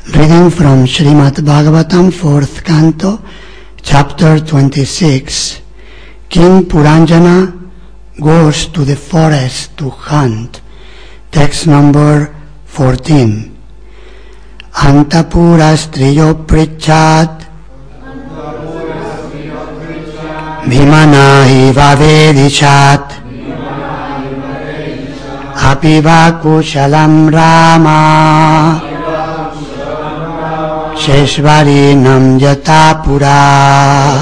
Reading from Srimad Bhagavatam, 4th Canto, Chapter 26. King Puranjana goes to the forest to hunt. Text number 14. Antapura striyo prichat Vimana iva vedichat Apiva kushalam rama Sheshvarinam Jatapura.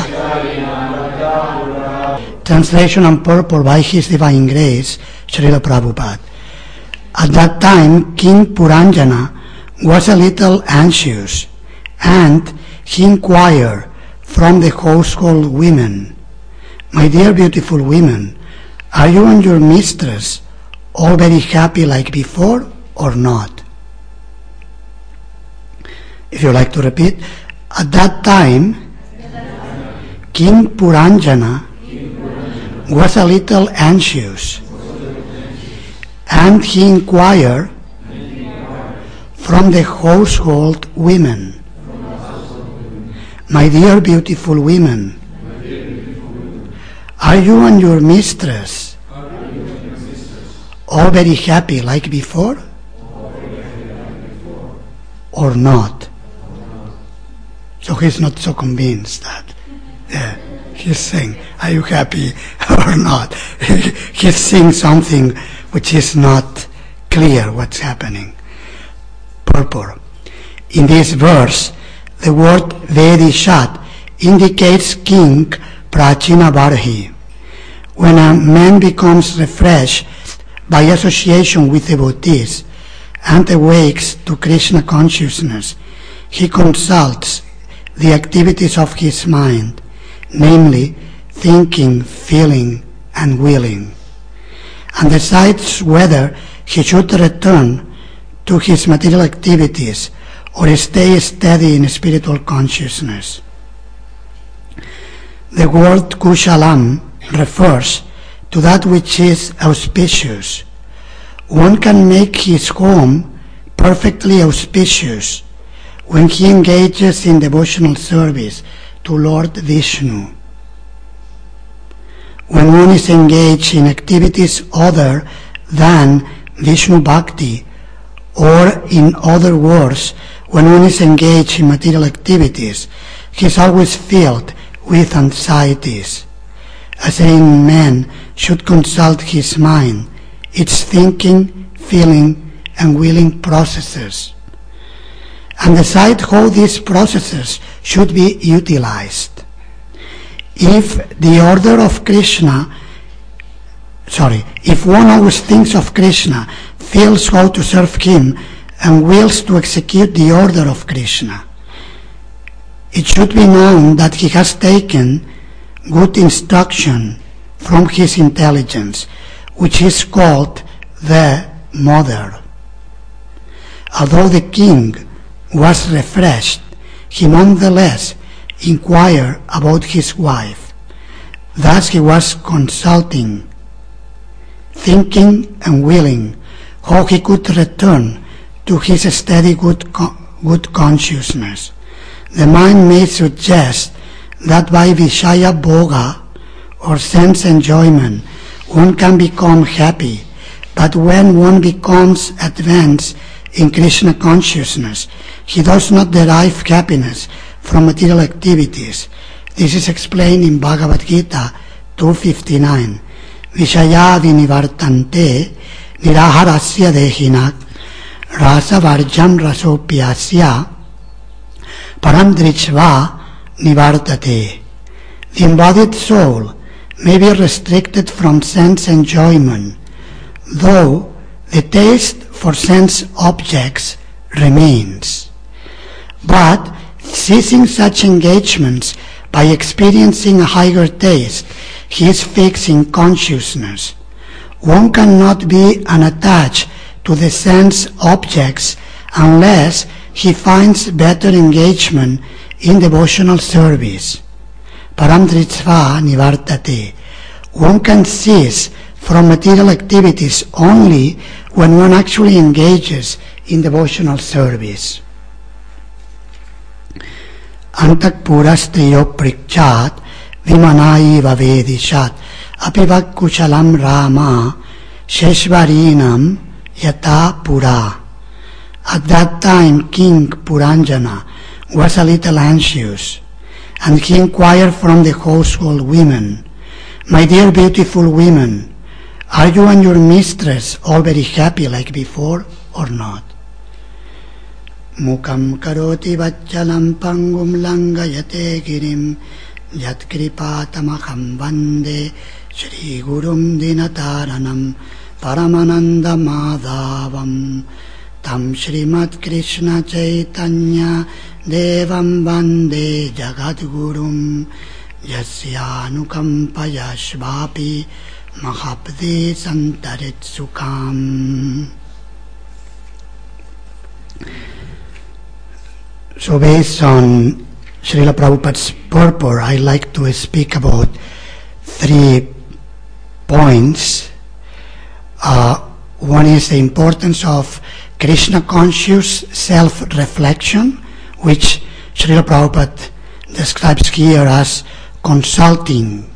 Translation and purport by His Divine Grace, Srila Prabhupada. At that time, King Puranjana was a little anxious, and he inquired from the household women, "My dear beautiful women, are you and your mistress all very happy like before or not?" If you like to repeat, at that time, King Puranjana was a little anxious, and he inquired from the household women, "My dear beautiful women, are you and your mistress all very happy like before or not?" So he's not so convinced that he's saying, "Are you happy or not?" He's saying something which is not clear what's happening. Purport. In this verse, the word Vedishat indicates King Prachina Barahi. When a man becomes refreshed by association with devotees and awakes to Krishna consciousness, he consults the activities of his mind, namely thinking, feeling, and willing, and decides whether he should return to his material activities or stay steady in spiritual consciousness. The word Kushalam refers to that which is auspicious. One can make his home perfectly auspicious when he engages in devotional service to Lord Vishnu. When one is engaged in activities other than Vishnu Bhakti, or in other words, when one is engaged in material activities, he is always filled with anxieties. A sane man should consult his mind, its thinking, feeling, and willing processes, and decide how these processes should be utilized. If one always thinks of Krishna, feels how to serve him, and wills to execute the order of Krishna, it should be known that he has taken good instruction from his intelligence, which is called the Mother. Although the king was refreshed, he nonetheless inquired about his wife. Thus he was consulting, thinking and willing how he could return to his steady good consciousness. The mind may suggest that by Vishaya Bhoga, or sense enjoyment, one can become happy, but when one becomes advanced in Krishna consciousness, he does not derive happiness from material activities. This is explained in Bhagavad Gita 2:59. Vishaya vinivartante niraharasya dehinak rasa varjam rasopyasya param drichva nivartate. The embodied soul may be restricted from sense enjoyment, though the taste for sense objects remains. But ceasing such engagements by experiencing a higher taste, he is fixed in consciousness. One cannot be unattached to the sense objects unless he finds better engagement in devotional service. Param drichva nivartate. One can cease from material activities only when one actually engages in devotional service. Antak purastriyo prikchat vimanai vavedishat apivak kushalam rama sheshvarinam yata pura. At that time King Puranjana was a little anxious, and he inquired from the household women, "My dear beautiful women, are you and your mistress all very happy like before or not?" Mukam karoti vachalam pangum langayate girim yat kripatamaham vande Shri Gurum Dinataranam Paramananda Madhavam Tam Srimad Krishna Chaitanya Devam Vande Jagadgurum Yasyanukampaya Shvapi Mahabde Santarit Sukham. So based on Srila Prabhupada's purport, I like to speak about 3 points. One is the importance of Krishna conscious self-reflection, which Srila Prabhupada describes here as consulting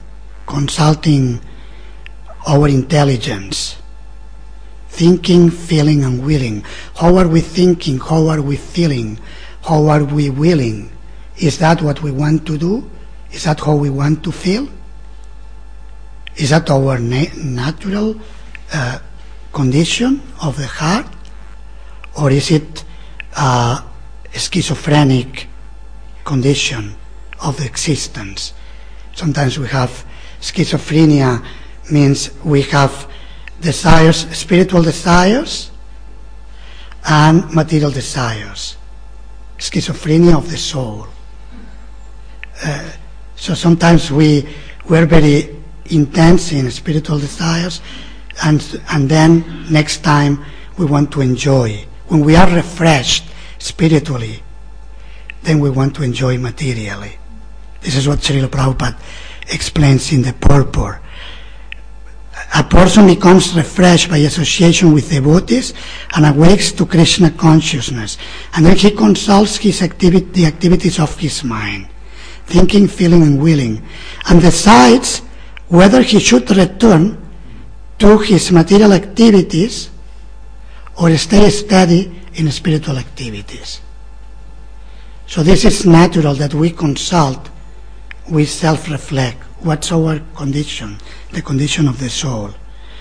our intelligence, thinking, feeling, and willing. How are we thinking? How are we feeling? How are we willing? Is that what we want to do? Is that how we want to feel? Is that our natural condition of the heart? Or is it a schizophrenic condition of the existence? Sometimes we have schizophrenia, means we have desires, spiritual desires and material desires. Schizophrenia of the soul. So sometimes we're very intense in spiritual desires, and then next time we want to enjoy. When we are refreshed spiritually, then we want to enjoy materially. This is what Srila Prabhupada explains in the purport. A person becomes refreshed by association with devotees and awakes to Krishna consciousness, and then he consults the activities of his mind, thinking, feeling, and willing, and decides whether he should return to his material activities or stay steady in spiritual activities. So this is natural that we consult, we self-reflect. What's our condition? The condition of the soul.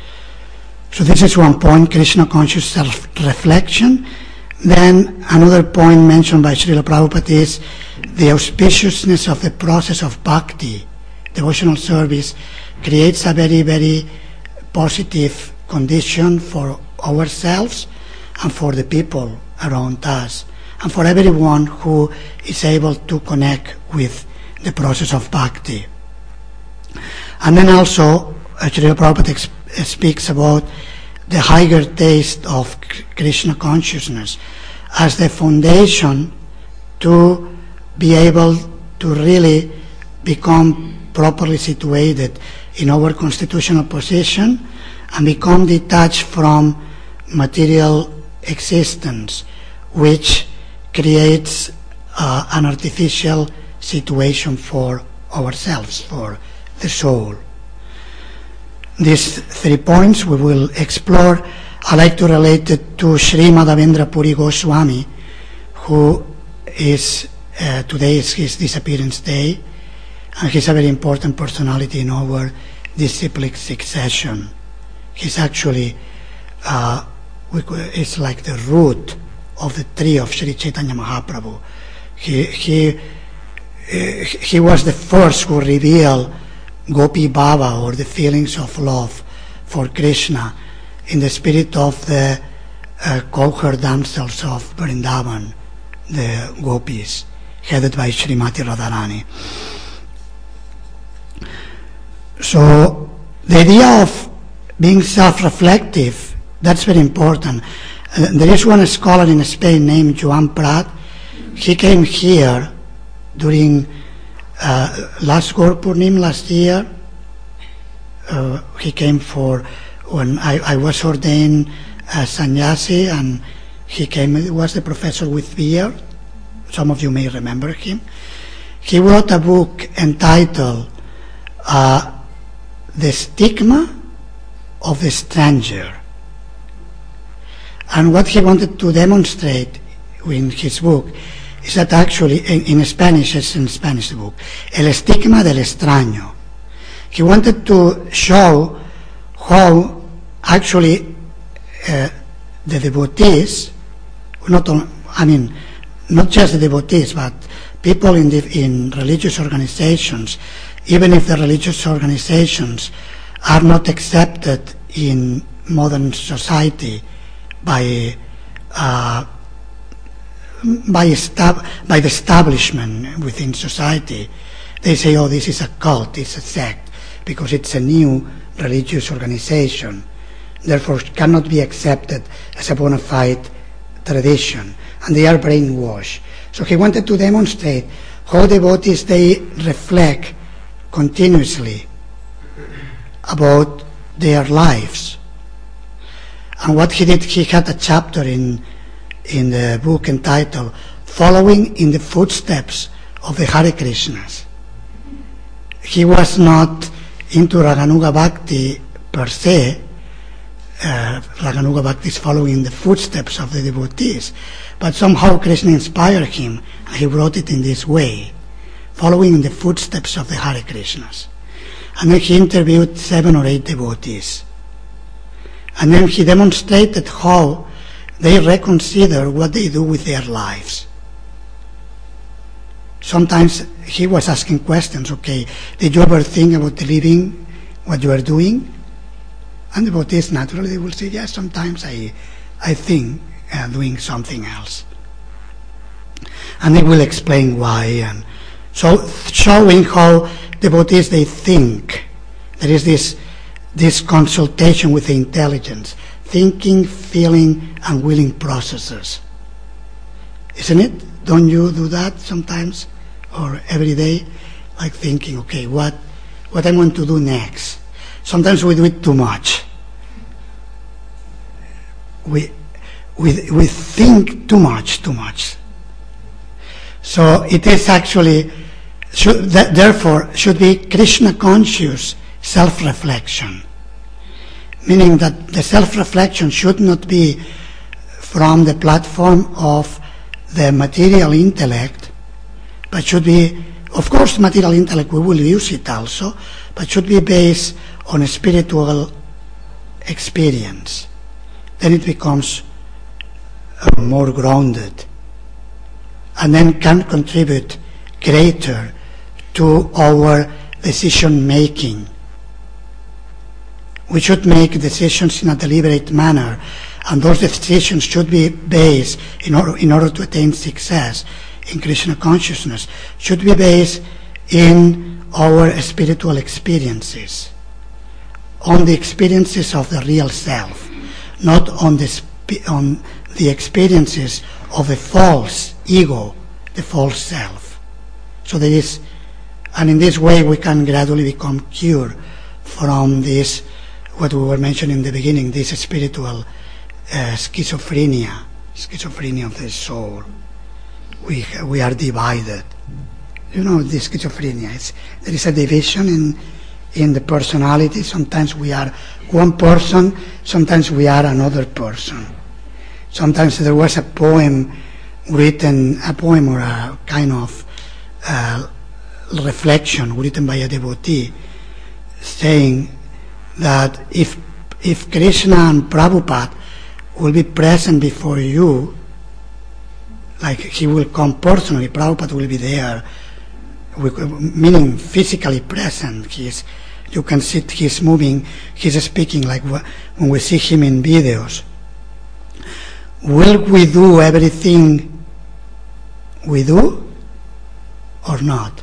So this is one point, Krishna conscious self-reflection. Then another point mentioned by Srila Prabhupada is the auspiciousness of the process of bhakti. Devotional service creates a very, very positive condition for ourselves and for the people around us, and for everyone who is able to connect with the process of bhakti. And then also, Srila Prabhupada speaks about the higher taste of Krishna consciousness as the foundation to be able to really become properly situated in our constitutional position and become detached from material existence, which creates an artificial situation for ourselves, for the soul. These 3 points we will explore. I like to relate it to Sri Madhavendra Puri Goswami, who is today is his disappearance day, and he's a very important personality in our disciplic succession. He's actually it's like the root of the tree of Sri Chaitanya Mahaprabhu. He was the first who revealed Gopi Bhava, or the feelings of love for Krishna, in the spirit of the cowherd damsels of Vrindavan, the gopis, headed by Srimati Radharani. So the idea of being self-reflective, that's very important. There is one scholar in Spain named Joan Prat. He came here during last Gurpurnim last year. He came for when I was ordained as sannyasi, and he came. He was the professor with beard. Some of you may remember him. He wrote a book entitled The Stigma of the Stranger. And what he wanted to demonstrate in his book is that actually, in Spanish, it's in Spanish book, El Estigma del Extraño. He wanted to show how actually the devotees, not just the devotees, but people in religious organizations, even if the religious organizations are not accepted in modern society by the establishment within society, they say, oh, this is a cult, it's a sect, because it's a new religious organization, therefore cannot be accepted as a bona fide tradition, and they are brainwashed. So he wanted to demonstrate how devotees, they reflect continuously about their lives. And what he did, he had a chapter in the book entitled Following in the Footsteps of the Hare Krishnas. He was not into Raganuga Bhakti per se. Raganuga Bhakti is following the footsteps of the devotees, but somehow Krishna inspired him, and he wrote it in this way, following in the footsteps of the Hare Krishnas. And then he interviewed 7 or 8 devotees. And then he demonstrated how they reconsider what they do with their lives. Sometimes he was asking questions, okay, did you ever think about the living, what you are doing? And the devotees, naturally, they will say, yes, sometimes I think doing something else. And they will explain why. And so showing how devotees, they think. There is this consultation with the intelligence, thinking, feeling, and willing processes. Isn't it? Don't you do that sometimes or every day? Like thinking, okay, what I'm going to do next. Sometimes we do it too much. We think too much. So it is actually, therefore, should be Krishna conscious self-reflection. Meaning that the self-reflection should not be from the platform of the material intellect, but should be, of course, material intellect, we will use it also, but should be based on a spiritual experience. Then it becomes more grounded, and then can contribute greater to our decision making. We should make decisions in a deliberate manner, and those decisions should be based, in order to attain success in Krishna consciousness, should be based in our spiritual experiences, on the experiences of the real self, not on the experiences of the false ego, the false self. So there is, and in this way we can gradually become cured from this, what we were mentioning in the beginning, this spiritual schizophrenia of the soul. We are divided. You know, the schizophrenia, there is a division in the personality. Sometimes we are one person, sometimes we are another person. Sometimes there was a poem or a kind of reflection written by a devotee saying that if Krishna and Prabhupada will be present before you, like he will come personally, Prabhupada will be there, meaning physically present. You can see he's moving, he's speaking like when we see him in videos. Will we do everything we do or not?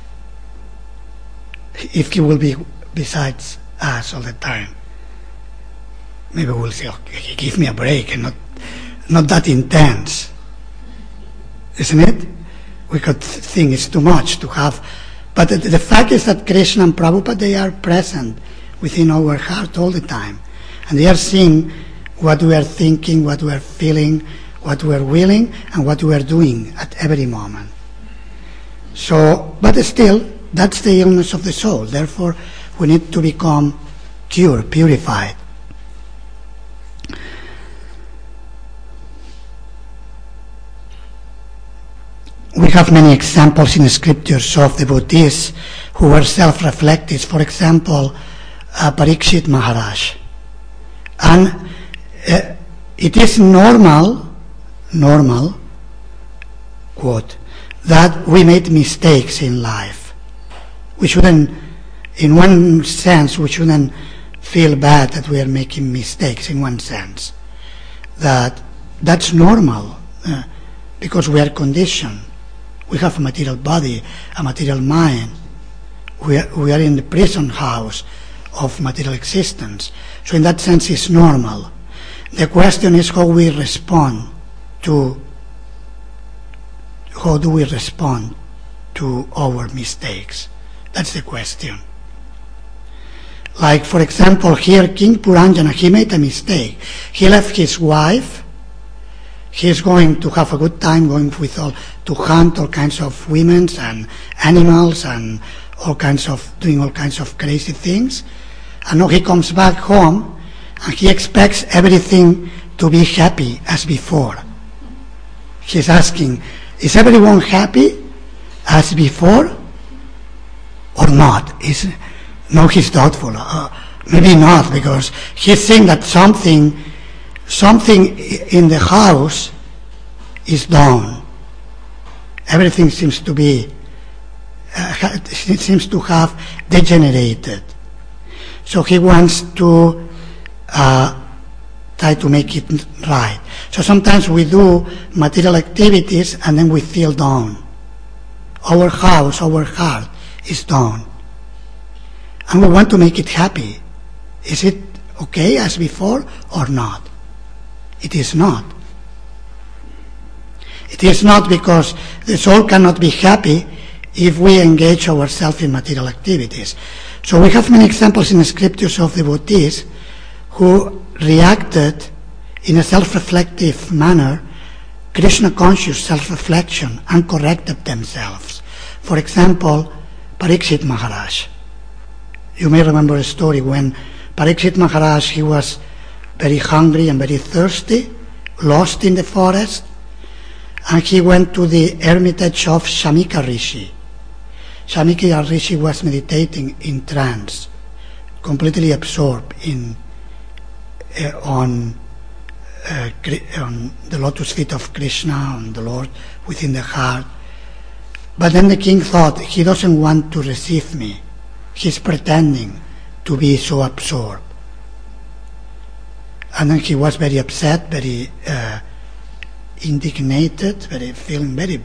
If he will be besides us all the time, maybe we'll say, okay, give me a break and not that intense. Isn't it? We could think it's too much to have. But the fact is that Krishna and Prabhupada, they are present within our heart all the time. And they are seeing what we are thinking, what we are feeling, what we are willing, and what we are doing at every moment. So, but still, that's the illness of the soul. Therefore, we need to become cured, purified. We have many examples in the scriptures of devotees who were self-reflective. For example, Parikshit Maharaj. And it is normal, quote, that we made mistakes in life. We shouldn't, in one sense, we shouldn't feel bad that we are making mistakes, in one sense. That's normal, because we are conditioned. We have a material body, a material mind. We are in the prison house of material existence. So in that sense, it's normal. The question is how do we respond to our mistakes. That's the question. Like, for example, here, King Puranjana, he made a mistake. He left his wife. He's going to have a good time going to hunt all kinds of women and animals and doing all kinds of crazy things. And now he comes back home and he expects everything to be happy as before. He's asking, is everyone happy as before or not? No, he's doubtful. Maybe not, because he's saying that something in the house is done. Everything seems to be, seems to have degenerated. So he wants to try to make it right. So sometimes we do material activities and then we feel down. Our house, our heart is down. And we want to make it happy. Is it okay as before or not? It is not. It is not, because the soul cannot be happy if we engage ourselves in material activities. So we have many examples in the scriptures of devotees who reacted in a self-reflective manner, Krishna-conscious self-reflection, and corrected themselves. For example, Parikshit Maharaj. You may remember a story when Parikshit Maharaj, he was very hungry and very thirsty, lost in the forest, and he went to the hermitage of Shamika Rishi. Shamika Rishi was meditating in trance, completely absorbed on the lotus feet of Krishna, on the Lord within the heart. But then the king thought, he doesn't want to receive me. He's pretending to be so absorbed. And then he was very upset, very indignated, feeling very,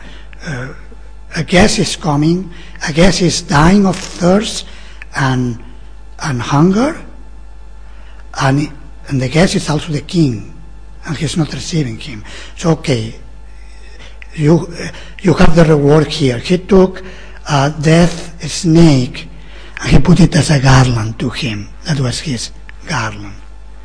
a guest is coming, a guest is dying of thirst and hunger, and the guest is also the king, and he's not receiving him. So, okay, you have the reward here. He took a death snake and he put it as a garland to him. That was his garland.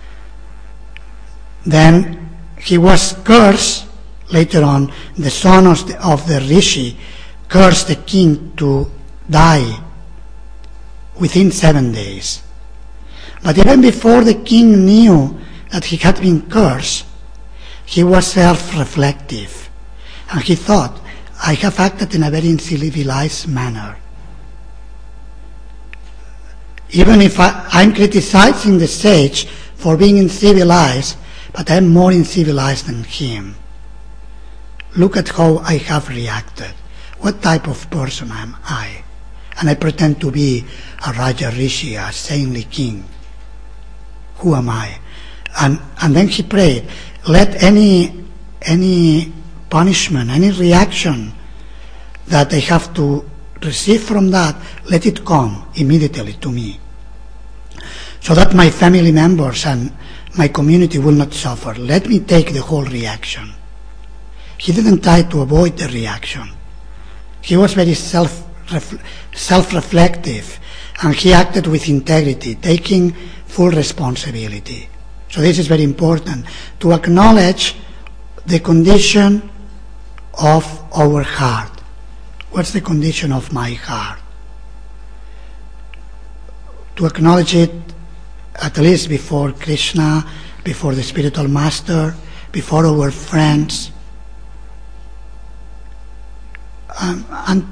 Then he was cursed. Later on, the son of the Rishi cursed the king to die within 7 days. But even before the king knew that he had been cursed, he was self-reflective. And he thought, I have acted in a very uncivilized manner. Even if I'm criticizing the sage for being uncivilized, but I'm more uncivilized than him. Look at how I have reacted. What type of person am I? And I pretend to be a Raja Rishi, a saintly king. Who am I? And then he prayed, let any punishment, any reaction that I have to receive from that, let it come immediately to me, so that my family members and my community will not suffer. Let me take the whole reaction. He didn't try to avoid the reaction. He was very self-reflective, and he acted with integrity, taking full responsibility. So this is very important, to acknowledge the condition of our heart, What's the condition of my heart? To acknowledge it at least before Krishna, before the spiritual master, before our friends, and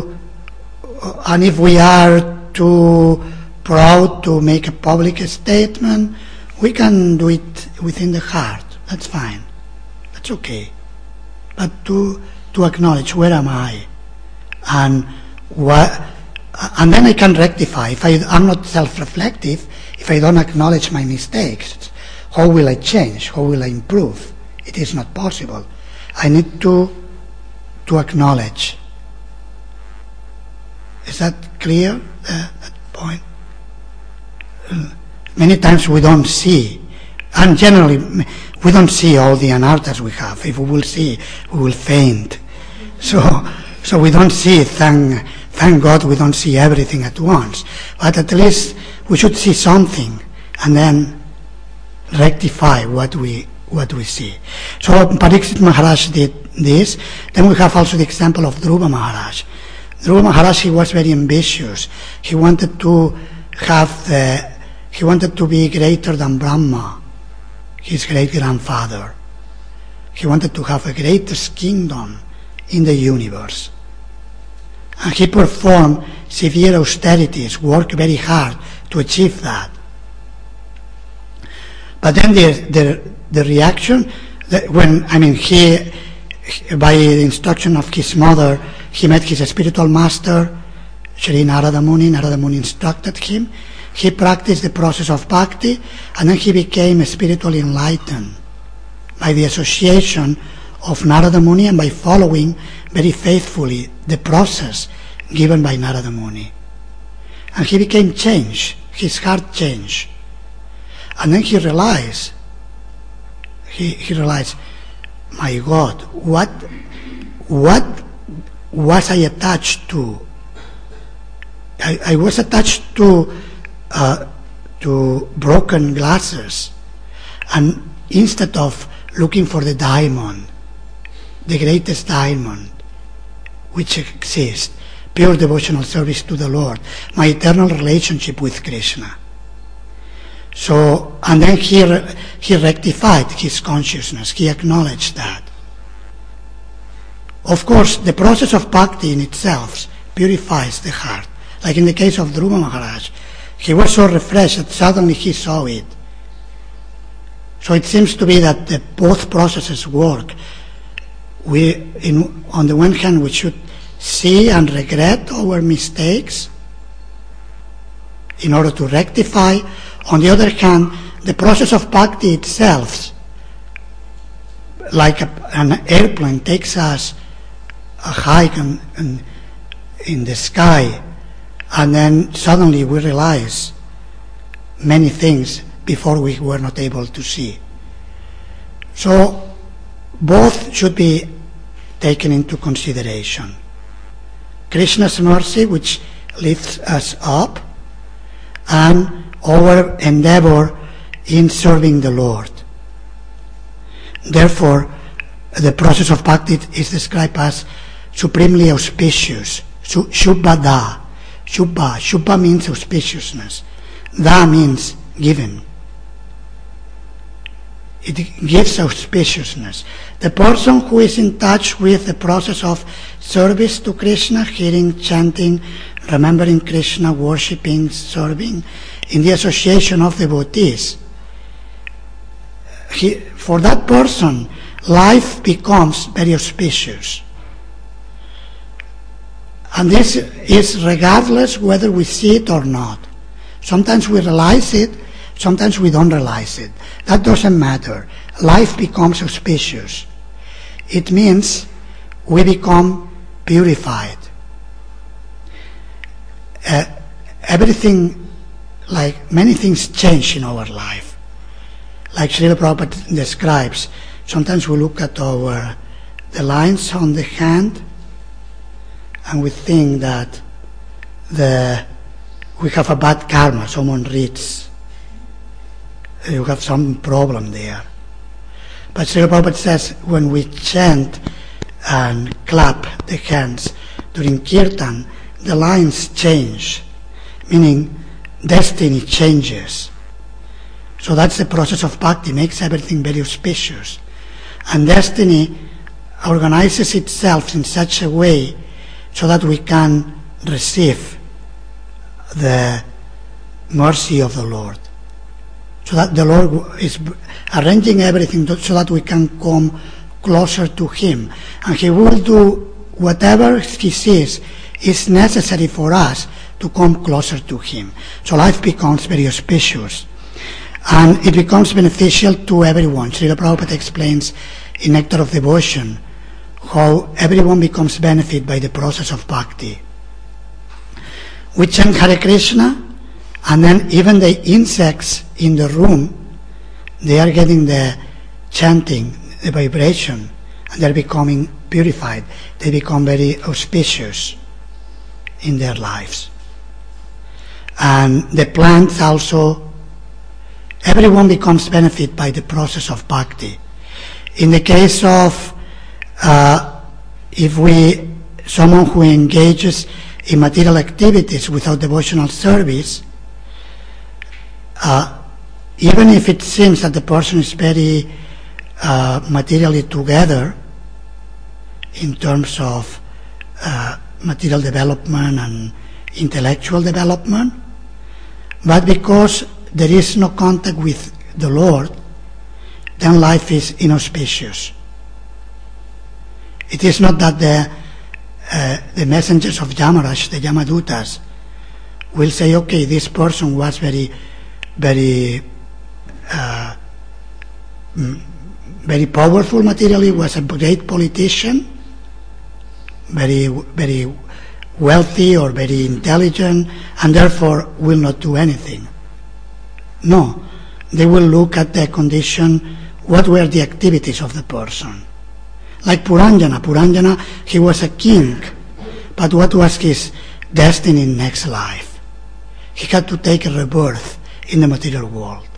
if we are too proud to make a public statement, we can do it within the heart. That's fine. That's okay. But to acknowledge, where am I? And then I can rectify. If I'm not self-reflective, if I don't acknowledge my mistakes, how will I change? How will I improve? It is not possible. I need to acknowledge. Is that clear, that point? Many times we don't see, and generally we don't see all the anarthas we have. If we will see, we will faint. So we don't see, thank God we don't see everything at once. But at least we should see something and then rectify what we see. So Pariksit Maharaj did this. Then we have also the example of Dhruva Maharaj. Dhruva Maharaj, he was very ambitious. He wanted to be greater than Brahma, his great-grandfather. He wanted to have a greatest kingdom in the universe. And he performed severe austerities, worked very hard to achieve that. But then the reaction, he, by the instruction of his mother, he met his spiritual master, Sri Narada Muni. Narada Muni instructed him. He practiced the process of bhakti, and then he became spiritually enlightened by the association of Narada Muni and by following very faithfully the process given by Narada Muni. And he became changed, his heart changed. And then he realized, my God, what was I attached to? I was attached to broken glasses, and instead of looking for the diamond, the greatest diamond which exists, pure devotional service to the Lord, my eternal relationship with Krishna. So, and then he rectified his consciousness, he acknowledged that. Of course, the process of bhakti in itself purifies the heart. Like in the case of Dhruva Maharaj, he was so refreshed that suddenly he saw it. So it seems to be that both processes work. On the one hand, we should see and regret our mistakes in order to rectify. On the other hand, the process of bhakti itself, like an airplane, takes us a hike in the sky, and then suddenly we realize many things before we were not able to see. So both should be taken into consideration. Krishna's mercy, which lifts us up, and our endeavor in serving the Lord. Therefore, the process of bhakti is described as supremely auspicious. Shubha-da. Shubha means auspiciousness. Da means given. It gives auspiciousness. The person who is in touch with the process of service to Krishna, hearing, chanting, remembering Krishna, worshipping, serving, in the association of devotees, for that person, life becomes very auspicious. And this is regardless whether we see it or not. Sometimes we realize it, sometimes we don't realize it. That doesn't matter. Life becomes auspicious. It means we become purified. Everything, like many things change in our life. Like Srila Prabhupada describes, sometimes we look at the lines on the hand and we think that we have a bad karma, someone reads, you have some problem there. But Srila Prabhupada says when we chant and clap the hands, during Kirtan, the lines change, meaning destiny changes. So that's the process of bhakti, makes everything very auspicious. And destiny organizes itself in such a way so that we can receive the mercy of the Lord. So that the Lord is arranging everything so that we can come closer to Him. And He will do whatever He sees is necessary for us to come closer to Him. So life becomes very auspicious. And it becomes beneficial to everyone. Srila Prabhupada explains in Nectar of Devotion how everyone becomes benefited by the process of bhakti. We chant Hare Krishna, and then even the insects in the room, they are getting the chanting, the vibration, and they're becoming purified. They become very auspicious in their lives. And the plants also, everyone becomes benefited by the process of bhakti. In the case of someone who engages in material activities without devotional service, even if it seems that the person is very materially together in terms of material development and intellectual development, but because there is no contact with the Lord, then life is inauspicious. It is not that the messengers of Yamaraj, the Yamadutas, will say, okay, this person was very powerful materially, was a great politician, very wealthy or very intelligent, and therefore will not do anything. No, they will look at the condition, what were the activities of the person. Like Puranjana. Puranjana, he was a king, but what was his destiny in next life? He had to take a rebirth in the material world.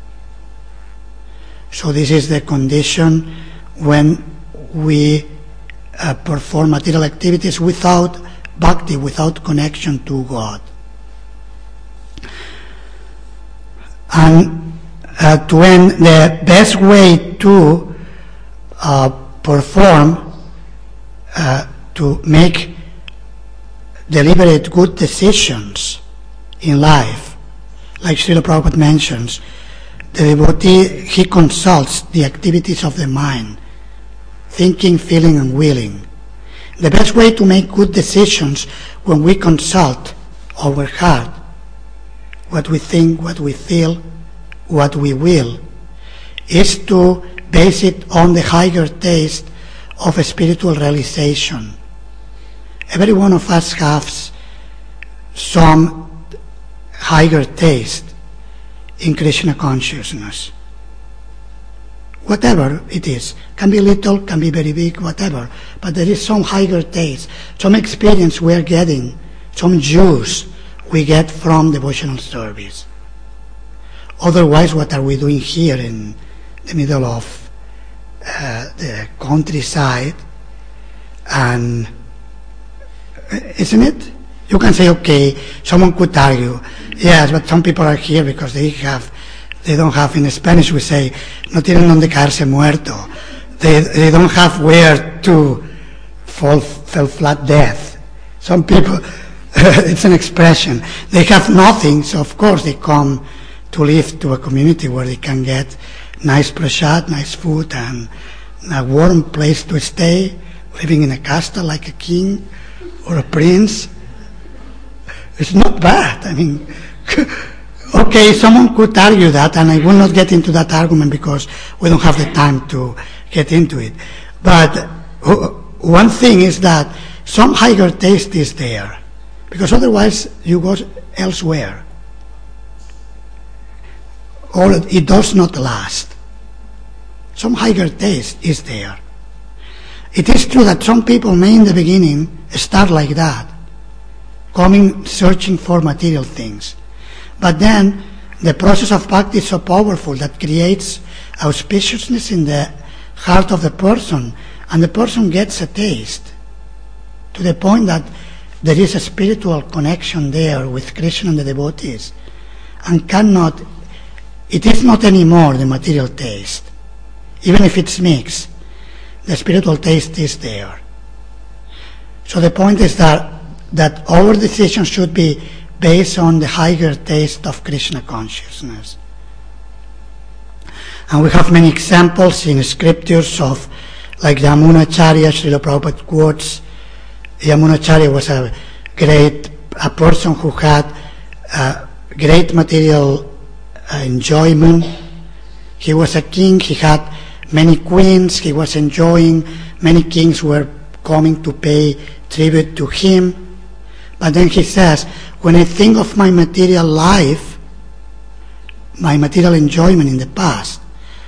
So this is the condition when we perform material activities without bhakti, without connection to God. And to end, the best way to perform, to make deliberate good decisions in life, like Srila Prabhupada mentions, the devotee, he consults the activities of the mind, thinking, feeling, and willing. The best way to make good decisions when we consult our heart, what we think, what we feel, what we will, is to base it on the higher taste of a spiritual realization. Every one of us has some higher taste in Krishna consciousness. Whatever it is, can be little, can be very big, whatever, but there is some higher taste, some experience we are getting, some juice we get from devotional service. Otherwise, what are we doing here in the middle of the countryside? And isn't it? You can say, okay, someone could argue, yes, but some people are here because they don't have, in Spanish we say, no tienen donde caerse muerto. They don't have where to fall flat death. Some people, it's an expression, they have nothing, so of course they come to live to a community where they can get nice prasad, nice food, and a warm place to stay, living in a castle like a king or a prince. It's not bad. I mean, okay, someone could argue that, and I will not get into that argument because we don't have the time to get into it. But one thing is that some higher taste is there, because otherwise you go elsewhere, or it does not last. Some higher taste is there. It is true that some people may in the beginning start like that, coming searching for material things. But then the process of bhakti is so powerful that creates auspiciousness in the heart of the person, and the person gets a taste to the point that there is a spiritual connection there with Krishna and the devotees, and it is not anymore the material taste. Even if it's mixed, the spiritual taste is there. So the point is that our decisions should be based on the higher taste of Krishna consciousness. And we have many examples in scriptures of, like Yamunacharya, Srila Prabhupada quotes. Yamunacharya was a person who had great material enjoyment. He was a king, he had many queens, he was enjoying, many kings were coming to pay tribute to him. But then he says, when I think of my material life, my material enjoyment in the past,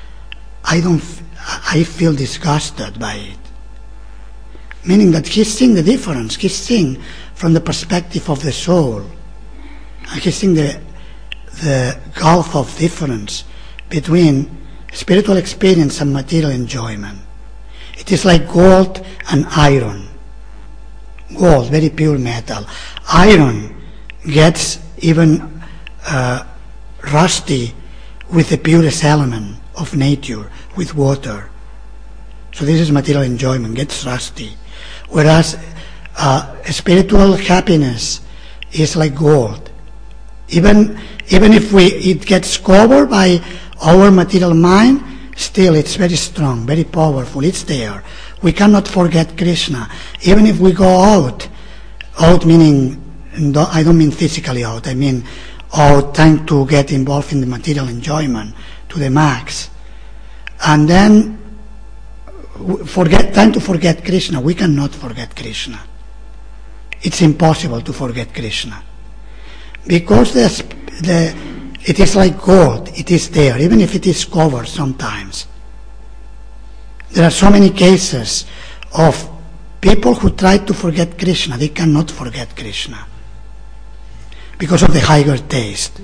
I feel disgusted by it. Meaning that he's seeing the difference, he's seeing from the perspective of the soul. And he's seeing the gulf of difference between spiritual experience and material enjoyment. It is like gold and iron. Gold, very pure metal. Iron gets even rusty with the purest element of nature, with water. So this is material enjoyment, gets rusty. Whereas spiritual happiness is like gold. Even if it gets covered by our material mind, still it's very strong, very powerful, it's there. We cannot forget Krishna. Even if we go out meaning, I don't mean physically out, I mean out trying to get involved in the material enjoyment to the max. And then trying to forget Krishna, we cannot forget Krishna. It's impossible to forget Krishna. Because it is like gold, it is there, even if it is covered sometimes. There are so many cases of people who try to forget Krishna, they cannot forget Krishna because of the higher taste.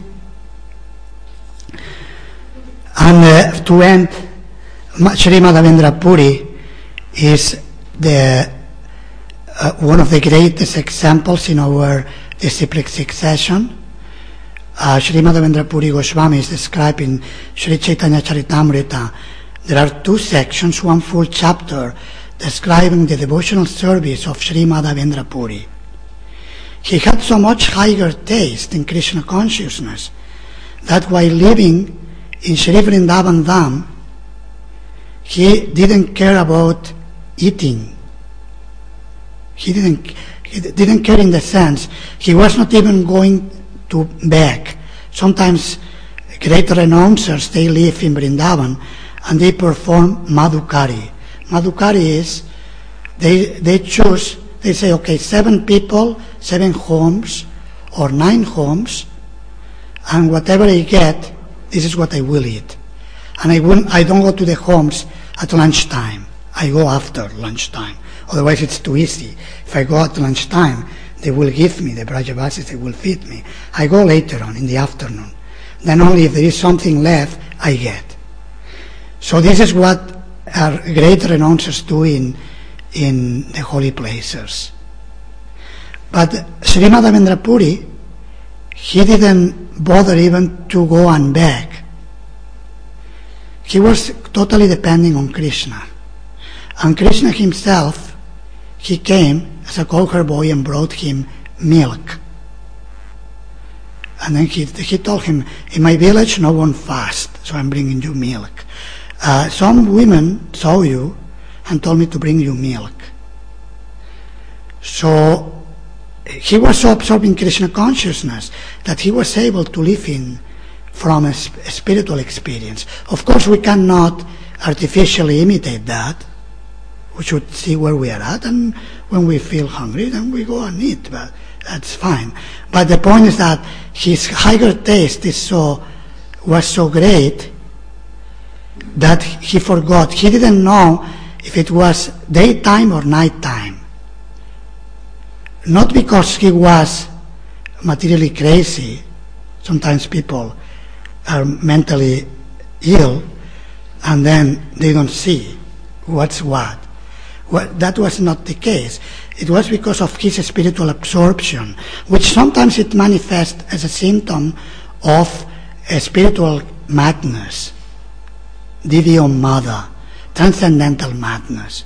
And to end, Srimad Devendra Puri is one of the greatest examples in our disciplic succession. Srimad Devendra Puri Goswami is described in Sri Chaitanya Charitamrita. There are two sections, one full chapter describing the devotional service of Srimad Devendra Puri. He had so much higher taste in Krishna consciousness that while living in Sri Vrindavan Dham, he didn't care about eating. He didn't care in the sense, he was not even going to beg. Sometimes great renouncers, they live in Vrindavan and they perform Madhukari. Madhukari is, they choose, they say, okay, 7 people, 7 homes, or 9 homes, and whatever I get, this is what I will eat. And I don't go to the homes at lunchtime. I go after lunchtime. Otherwise it's too easy. If I go at lunchtime, they will give me, the Brajavasis, they will feed me. I go later on, in the afternoon. Then only if there is something left, I get. So this is what our great renouncers do in the holy places. But Srimad Devendra Puri, he didn't bother even to go and beg. He was totally depending on Krishna. And Krishna himself, he came as a cocker boy and brought him milk. And then he told him, in my village no one fasts, so I'm bringing you milk. Some women saw you and told me to bring you milk. So he was so absorbed in Krishna consciousness that he was able to live from a spiritual experience. Of course, we cannot artificially imitate that. We should see where we are at, and when we feel hungry, then we go and eat, but that's fine. But the point is that his higher taste was so great that he forgot. He didn't know if it was daytime or nighttime. Not because he was materially crazy. Sometimes people are mentally ill and then they don't see what's what. That was not the case. It was because of his spiritual absorption, which sometimes it manifests as a symptom of a spiritual madness, Divya Mada, transcendental madness.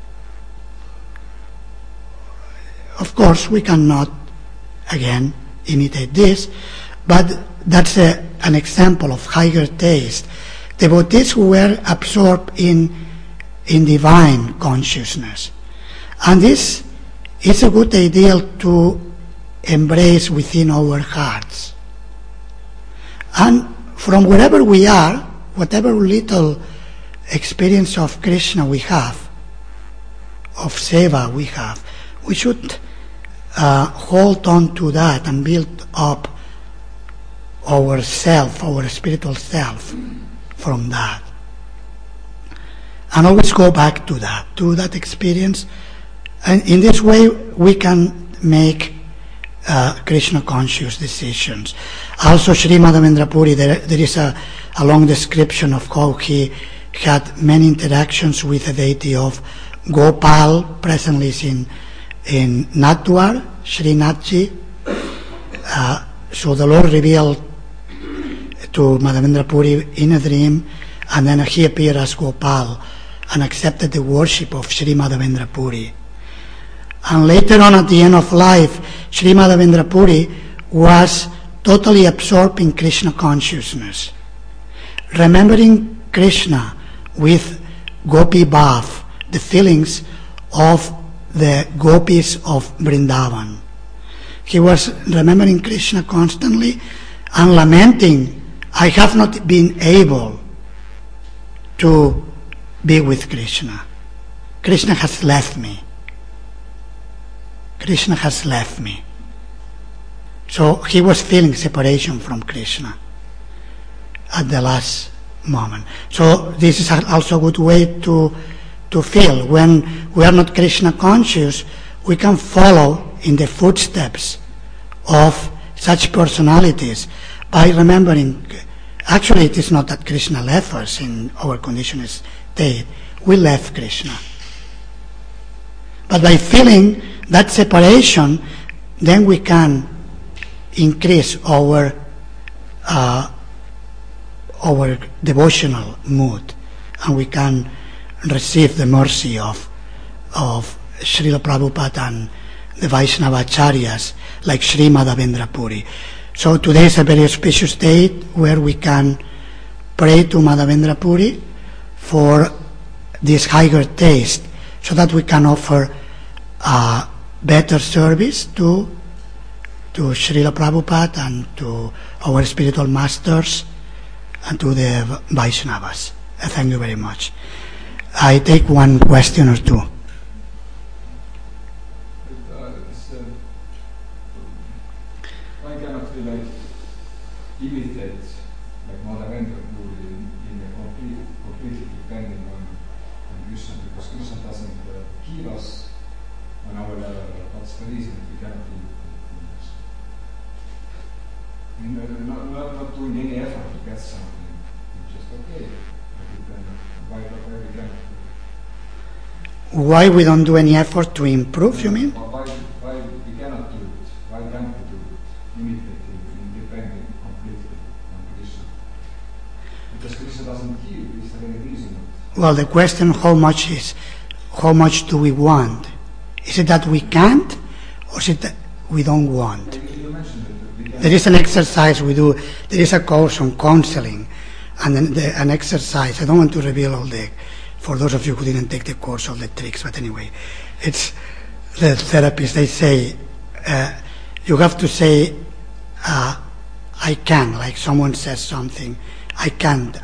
Of course, we cannot, again, imitate this, but that's an example of higher taste. Devotees who were absorbed in divine consciousness. And this is a good ideal to embrace within our hearts. And from wherever we are, whatever little experience of Krishna we have, of seva we have, we should hold on to that and build up our self, our spiritual self from that. And always go back to that experience. And in this way, we can make Krishna conscious decisions. Also, Sri Madhavendra Puri, there is a long description of how he had many interactions with the deity of Gopal, presently is in Natwar, Srinathji. So the Lord revealed to Madhavendra Puri in a dream, and then he appeared as Gopal and accepted the worship of Sri Madhavendra Puri. And later on, at the end of life, Sri Madhavendra Puri was totally absorbed in Krishna consciousness, remembering Krishna with Gopi Bhav, the feelings of the gopis of Vrindavan. He was remembering Krishna constantly and lamenting, I have not been able to be with Krishna. Krishna has left me. Krishna has left me. So he was feeling separation from Krishna at the last moment. So this is also a good way to feel. When we are not Krishna conscious, we can follow in the footsteps of such personalities by remembering, actually it is not that Krishna left us in our conditioned state, we left Krishna. But by feeling that separation, then we can increase our devotional mood, and we can receive the mercy of Srila Prabhupada and the Vaishnavacharyas like Sri Madhavendra Puri. So today is a very auspicious day where we can pray to Madhavendra Puri for this higher taste, so that we can offer better service to Srila Prabhupada and to our spiritual masters and to the Vaishnavas. Thank you very much. I take one question or two. Why cannot we imitate like Madhavendra Puri in a completely depending on Krishna, because Krishna doesn't give us on our level. What's the reason we cannot imitate? Not doing any effort to get something. It's just okay. Why we cannot? Why we don't do any effort to improve, you mean? Why we cannot do it? Why can't we do it? Imitating, depending completely on Krishna. Because Krishna doesn't give, is there any reason? Well, the question how much do we want? Is it that we can't, or is it that we don't want? You mentioned that There is an exercise we do. There is a course on counseling, and then an exercise. I don't want to reveal all for those of you who didn't take the course, all the tricks, but anyway, it's the therapists, they say, you have to say, I can, like someone says something, I can't.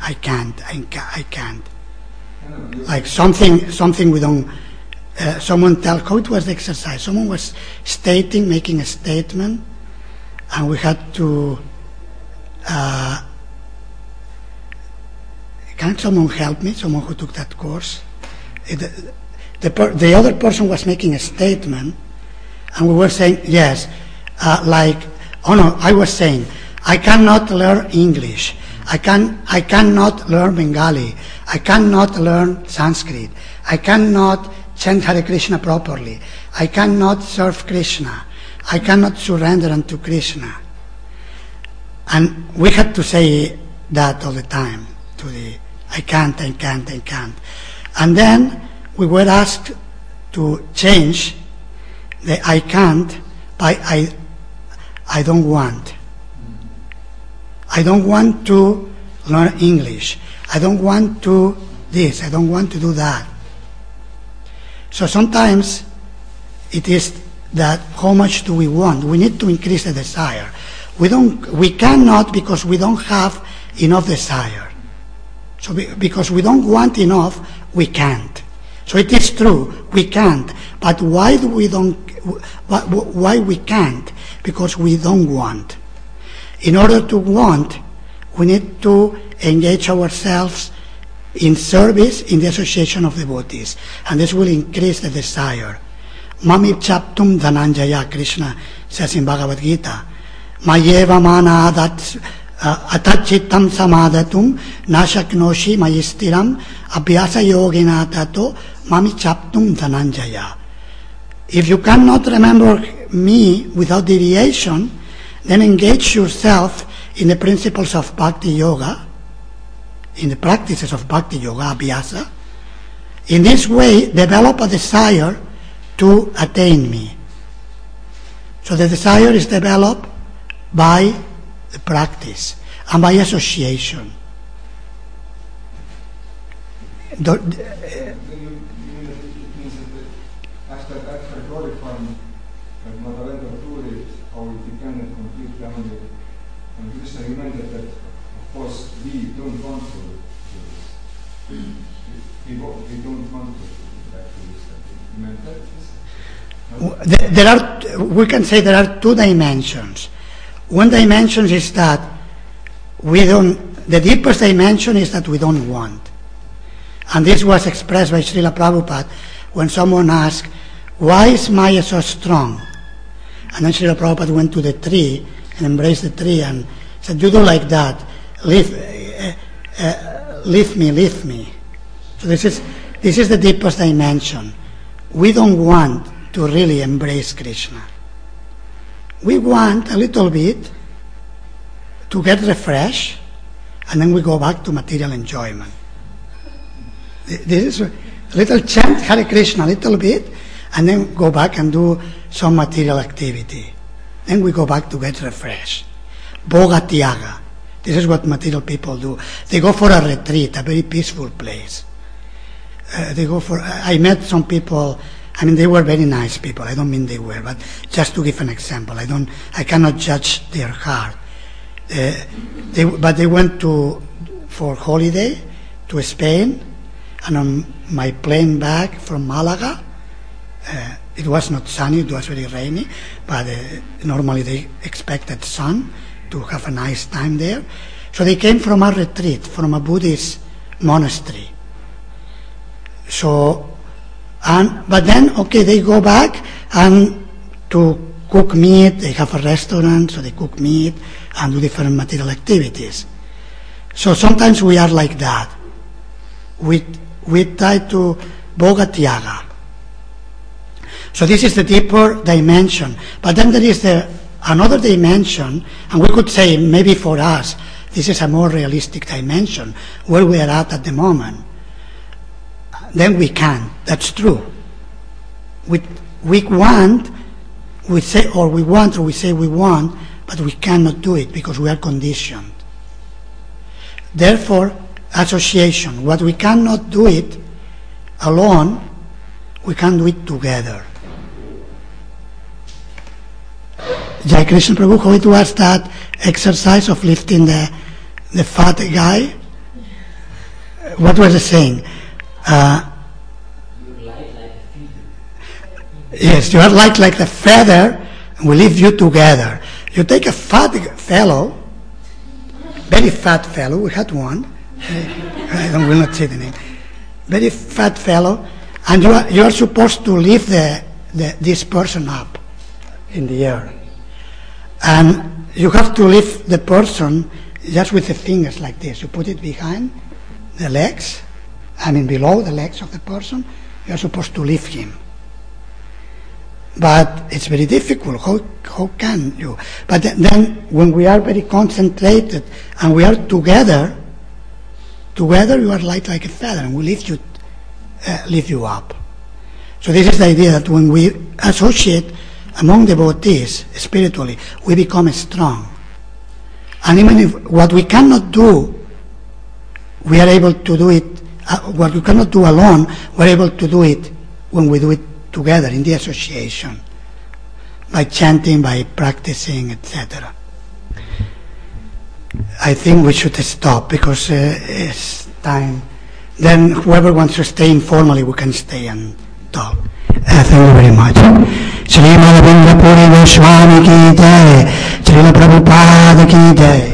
Like something we don't, someone tell, how it was the exercise? Someone was making a statement, and we had to, can someone help me? Someone who took that course? The other person was making a statement, and we were saying, yes, I was saying, I cannot learn English. I cannot learn Bengali. I cannot learn Sanskrit. I cannot chant Hare Krishna properly. I cannot serve Krishna. I cannot surrender unto Krishna. And we had to say that all the time to the I can't. And then we were asked to change the I can't by I don't want. I don't want to learn English. I don't want to this. I don't want to do that. So sometimes it is that how much do we want? We need to increase the desire. We cannot because we don't have enough desire. So because we don't want enough, we can't. So it is true, we can't. But why we can't? Because we don't want. In order to want, we need to engage ourselves in service in the association of devotees. And this will increase the desire. Mami chaptum dhananjaya, Krishna says in Bhagavad Gita. Mayeva mana atachittam samadatum nashaknoshi mayistiram abhyasa yogina tato mami chaptum dhananjaya. If you cannot remember me without deviation, then engage yourself in the principles of Bhakti Yoga, in the practices of Bhakti Yoga, Abhyasa. In this way, develop a desire to attain me. So the desire is developed by the practice and by association. After glorifying Madhavendra Puri, how it depended completely on Krishna, reminded that, of course, we don't want to do this. We don't want to do that. We can say there are two dimensions. One dimension is that the deepest dimension is that we don't want. And this was expressed by Srila Prabhupada when someone asked, why is Maya so strong? And then Srila Prabhupada went to the tree and embraced the tree and said, you do like that, leave me. So this is the deepest dimension. We don't want to really embrace Krishna. We want a little bit to get refreshed, and then we go back to material enjoyment. This is a little chant Hare Krishna a little bit, and then go back and do some material activity. Then we go back to get refreshed. Bhoga Tyaga. This is what material people do. They go for a retreat, a very peaceful place. I met some people, they were very nice people. I don't mean they were, but just to give an example. I cannot judge their heart. But they went for holiday to Spain, and on my plane back from Malaga, it was not sunny, it was very rainy, but normally they expected sun to have a nice time there. So they came from a retreat, from a Buddhist monastery. But then, they go back and to cook meat. They have a restaurant, so they cook meat and do different material activities. So sometimes we are like that. We try to Bhoga Tyaga. So this is the deeper dimension. But then there is another dimension, and we could say maybe for us, this is a more realistic dimension, where we are at the moment. Then we can. That's true. We say we want, but we cannot do it because we are conditioned. Therefore, association. What we cannot do it alone, we can do it together. Jai Krishna Prabhu, how it was that exercise of lifting the fat guy? What was the saying? Yes, you are like the feather, and we leave you together. You take a fat fellow, very fat fellow, we had one, I will not say the name, very fat fellow, and you are supposed to lift this person up in the air. And you have to lift the person just with the fingers like this. You put it behind the legs, below the legs of the person. You are supposed to lift him. but it's very difficult. How can you? But then when we are very concentrated and we are together you are light like a feather, and we lift you up. So this is the idea that when we associate among devotees spiritually, we become strong. And even if what we cannot do, we are able to do it. What we cannot do alone, we're able to do it when we do it together in the association, by chanting, by practicing, etc. I think we should stop because it's time. Then whoever wants to stay informally, we can stay and talk. Thank you very much. Srimad Vindapuri Goswami ki jai, Srila Prabhupada ki jai.